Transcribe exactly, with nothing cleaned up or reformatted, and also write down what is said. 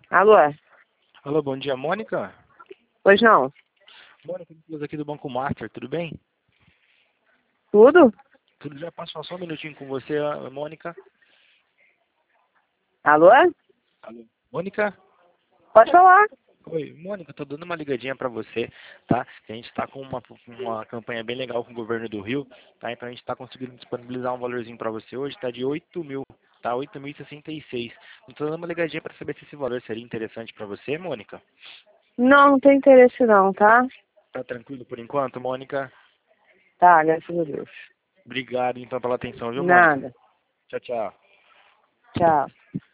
Alô? Alô, bom dia, Mônica? Pois não? Mônica, Nicolas aqui do Banco Master, tudo bem? Tudo? Tudo já passou só um minutinho com você, ah, Mônica? Alô? Alô? Mônica? Pode falar. Oi, Mônica, tô dando uma ligadinha pra você, tá? A gente tá com uma, uma campanha bem legal com o governo do Rio, tá? Então a gente tá conseguindo disponibilizar um valorzinho pra você hoje, tá de oito mil, tá? oito mil e sessenta e seis. Eu tô dando uma ligadinha pra saber se esse valor seria interessante pra você, Mônica. Não, não tem interesse não, tá? Tá tranquilo por enquanto, Mônica? Tá, graças a Deus. Obrigado, então, pela atenção, viu, Mônica? Nada. Tchau, tchau. Tchau.